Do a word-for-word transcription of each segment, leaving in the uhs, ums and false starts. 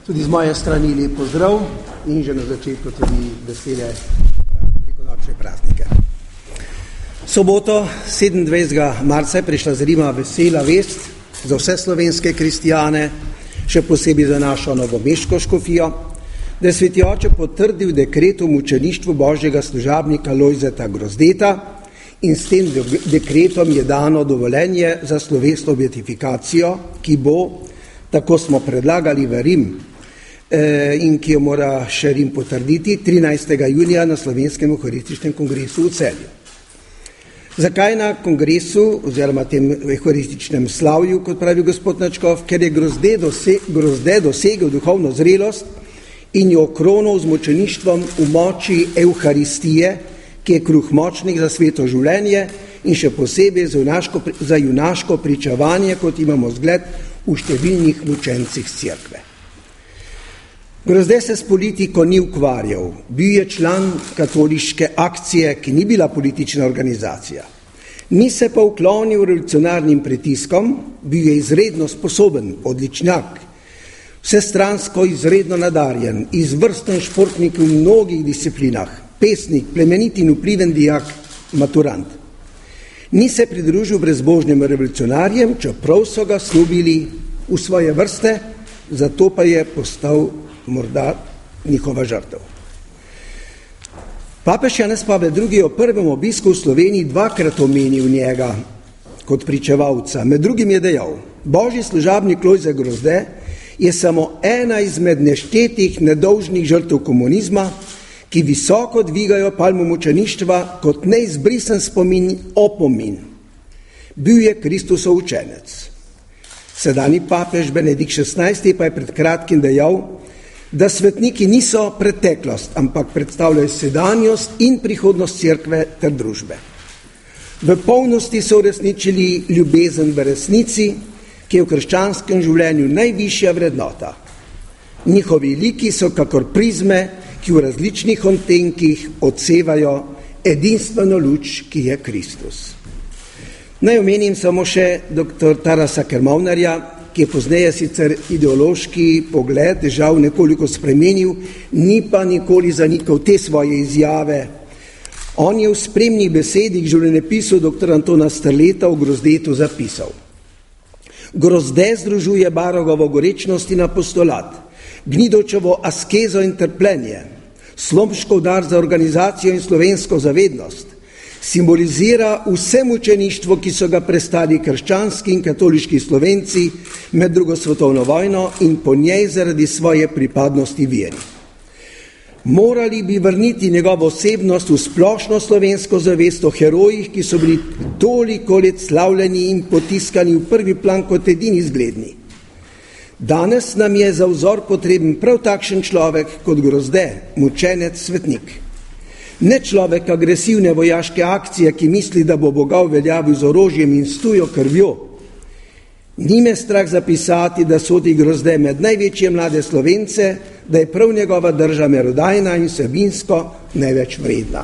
Tudi z moje strani lep pozdrav in že na začetku tudi vesele velikonočne praznike. Soboto, sedemindvajsetega marca, je prišla z Rima vesela vest za vse slovenske kristijane, še posebej za našo novomeško škofijo, da je sveti oče potrdil dekret o mučeništvu božjega služabnika Lojzeta Grozdeta in s tem dekretom je dano dovoljenje za slovesno beatifikacijo, ki bo, tako smo predlagali v Rim, in ki jo mora še Rim potrditi, trinajstega junija na Slovenskem euharističnem kongresu v Celju. Zakaj na kongresu oziroma tem euharističnem slavju, kot pravi gospod Načkov? Ker je Grozde, dose, Grozde dosegel duhovno zrelost in jo okronal z mučeništvom v moči euharistije, ki je kruh močnih za sveto življenje in še posebej za junaško, za junaško pričevanje, kot imamo zgled v številnih mučencih cerkve. Grozde se s politiko ni ukvarjal, bil je član katoliške akcije, ki ni bila politična organizacija. Ni se pa uklonil revolucionarnim pritiskom, bil je izredno sposoben, odličnjak, vsestransko izredno nadarjen, izvrsten športnik v mnogih disciplinah, pesnik, plemenit in vpliven dijak, maturant. Ni se pridružil brezbožnim revolucionarjem, čeprav so ga snubili v svoje vrste, zato pa je postal morda njihova žrtev. Papež Janez Pavel drugi. o prvem obisku v Sloveniji dvakrat omenil njega kot pričevalca. Med drugim je dejal: božji služabnik Lojze Grozde je samo ena izmed neštetih nedolžnih žrtev komunizma, ki visoko dvigajo palmo mučeništva kot neizbrisen spomin opomin. Bil je Kristusov učenec. Sedanji papež Benedikt šestnajsti. pa je pred kratkim dejal, da svetniki niso preteklost, ampak predstavljajo sedanjost in prihodnost cerkve ter družbe. V polnosti so uresničili ljubezen v resnici, ki je v krščanskem življenju najvišja vrednota. Njihovi liki so kakor prizme, ki v različnih odtenkih odsevajo edinstveno luč, ki je Kristus. Naj omenim samo še doktor Tarasa Kermovnarja, ki je pozneje sicer ideološki pogled žal nekoliko spremenil, ni pa nikoli zanikal te svoje izjave. On je v spremnih besedih življenjepisu doktor Antona Strleta v Grozdetu zapisal: Grozde združuje Barogovo gorečnost in apostolat, Gnidovčevo askezo in trpljenje, Slomškov dar za organizacijo in slovensko zavednost, simbolizira vse mučeništvo, ki so ga prestali krščanski in katoliški Slovenci med drugo svetovno vojno in po njej zaradi svoje pripadnosti veri. Morali bi vrniti njegovo osebnost v splošno slovensko zavest o herojih, ki so bili toliko let slavljeni in potiskani v prvi plan kot edini zgledni. Danes nam je za vzor potreben prav takšen človek kot Grozde, mučenec, svetnik. Ne človek agresivne vojaške akcije, ki misli, da bo Boga uveljavil z orožjem in s tujo krvjo. Ni me strah zapisati, da sodi Grozde med največje mlade Slovence, da je prav njegova drža merodajna in vsebinsko največ vredna.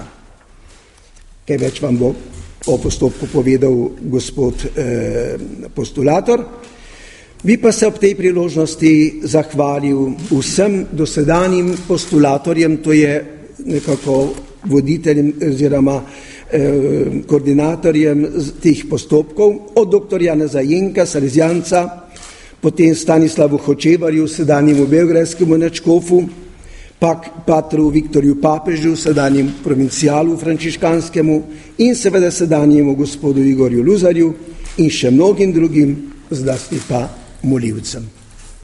Kaj več vam bo o postopku povedal gospod eh, postulator. Bi pa se ob tej priložnosti zahvalil vsem dosedanjim postulatorjem, to je nekako voditeljem oziroma eh, koordinatorjem teh postopkov, od doktor Janeza Jenka, Salezjanca, potem Stanislavu Hočevarju, sedanjemu belgrajskemu nadškofu, pak patru Viktorju Papežu, sedanjemu provincialu frančiškanskemu in seveda sedanjemu gospodu Igorju Luzarju in še mnogim drugim, zlasti pa molivcem.